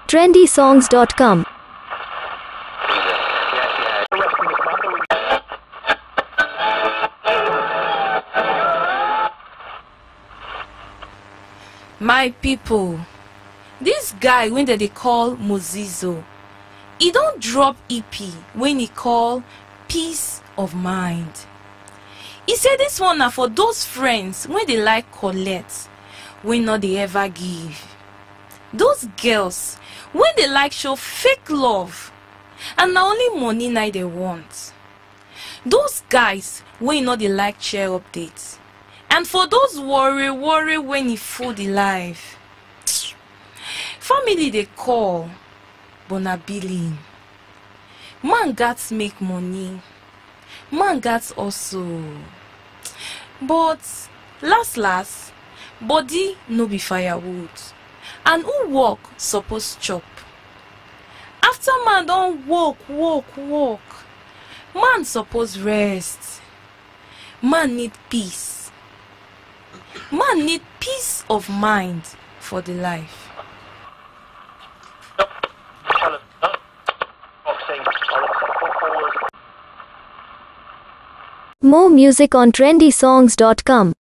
TrendySongs.com. My people, this guy wey dem dey call Mozizo, he don drop EP wey he call Peace of Mind. He say this one na for those friends wey dey like collect, wey no dey ever give. Those girls wey dey like show fake love and na only money na dey want. Those guys wey no dey like share updates. And for those worry when he full the life. Family dey call, but na billing. Man gats make money. Man gats hustle. But last, body no be firewood. And who work suppose chop. After man don work, man suppose rest. Man need peace. Man need peace of mind for the life. More music on TrendySongs.com.